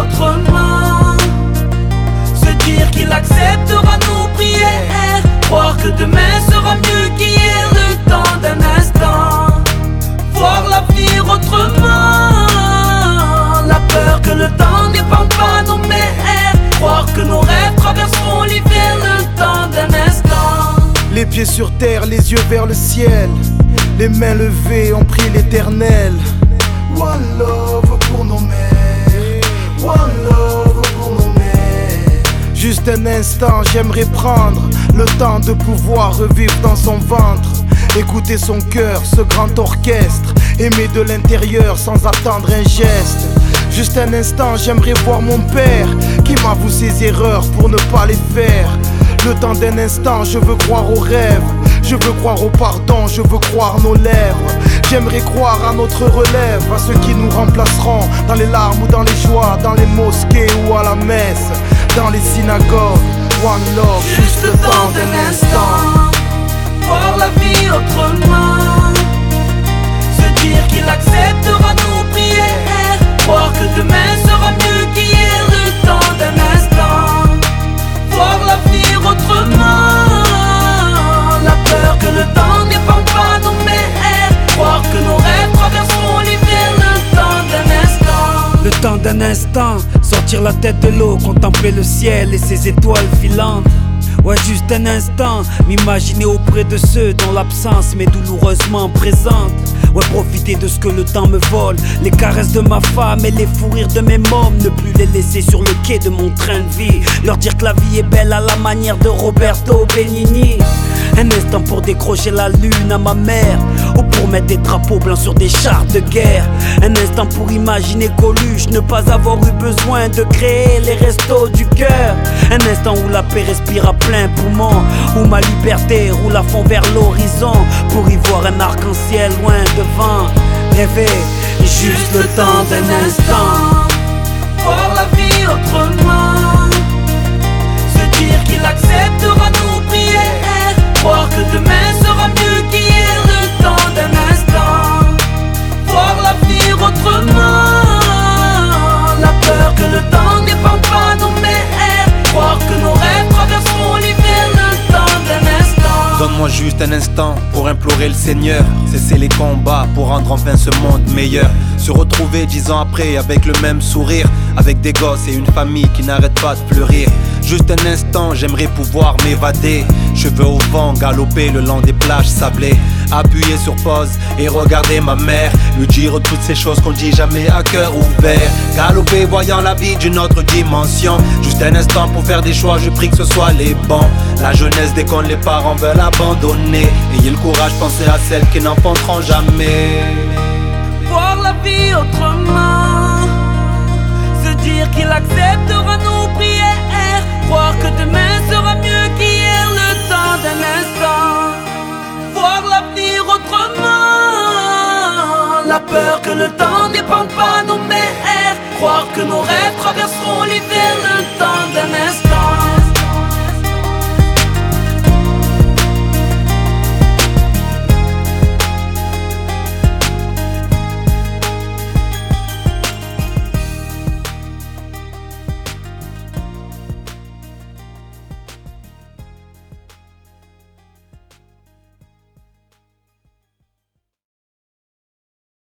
autrement, se dire qu'il acceptera nos prières, croire que demain sera mieux qu'hier, le temps d'un instant, voir l'avenir autrement, la peur que le temps n'épande pas nos mers, croire que nos rêves traverseront l'hiver, le temps d'un instant. Les pieds sur terre, les yeux vers le ciel, les mains levées, on prie l'éternel. One love pour nos mères, one love pour nos mères. Juste un instant, j'aimerais prendre le temps de pouvoir revivre dans son ventre, écouter son cœur, ce grand orchestre, aimer de l'intérieur sans attendre un geste. Juste un instant, j'aimerais voir mon père qui m'avoue ses erreurs pour ne pas les faire. Le temps d'un instant, je veux croire aux rêves, je veux croire au pardon, je veux croire nos lèvres. J'aimerais croire à notre relève, à ceux qui nous remplaceront dans les larmes ou dans les joies, dans les mosquées ou à la messe, dans les synagogues. One love, juste le temps d'un instant, voir la vie autrement, se dire qu'il acceptera nos prières, croire que demain sera mieux qu'hier, le temps d'un instant, voir l'avenir autrement, la peur que le temps n'épande pas nos mers, croire que nos rêves traverseront l'hiver, le temps d'un instant. Le temps d'un instant, sortir la tête de l'eau, contempler le ciel et ses étoiles filantes. Ouais, juste un instant, m'imaginer auprès de ceux dont l'absence m'est douloureusement présente. Ouais, profiter de ce que le temps me vole, les caresses de ma femme et les fous rires de mes mômes, ne plus les laisser sur le quai de mon train de vie, leur dire que la vie est belle à la manière de Roberto Benigni. Un instant pour décrocher la lune à ma mère, ou pour mettre des drapeaux blancs sur des chars de guerre. Un instant pour imaginer Coluche, ne pas avoir eu besoin de créer les restos du cœur. Un instant où la paix respire à plein poumon, où ma liberté roule à fond vers l'horizon, pour y voir un arc-en-ciel loin devant. Rêver, juste le temps d'un instant, voir la vie autrement, se dire qu'il acceptera nos prières, croire que demain sera mieux qu'hier, le temps d'un instant, voir l'avenir autrement, la peur que le temps n'épande pas nos mers, croire que nos rêves traverseront l'hiver, le temps d'un instant. Donne-moi juste un instant pour implorer le Seigneur, cesser les combats pour rendre enfin ce monde meilleur, se retrouver 10 ans après avec le même sourire, avec des gosses et une famille qui n'arrête pas de fleurir. Juste un instant, j'aimerais pouvoir m'évader, cheveux au vent, galoper le long des plages sablées, appuyer sur pause et regarder ma mère, lui dire toutes ces choses qu'on dit jamais à cœur ouvert, galoper voyant la vie d'une autre dimension. Juste un instant pour faire des choix, je prie que ce soit les bons. La jeunesse déconne, les parents veulent abandonner, ayez le courage, pensez à celles qui n'enfanteront jamais. Voir la vie autrement, se dire qu'il acceptera nos prières, croire que demain sera mieux qu'hier, le temps d'un instant, voir l'avenir autrement, la peur que le temps n'épande pas nos mers, croire que nos rêves traverseront l'hiver.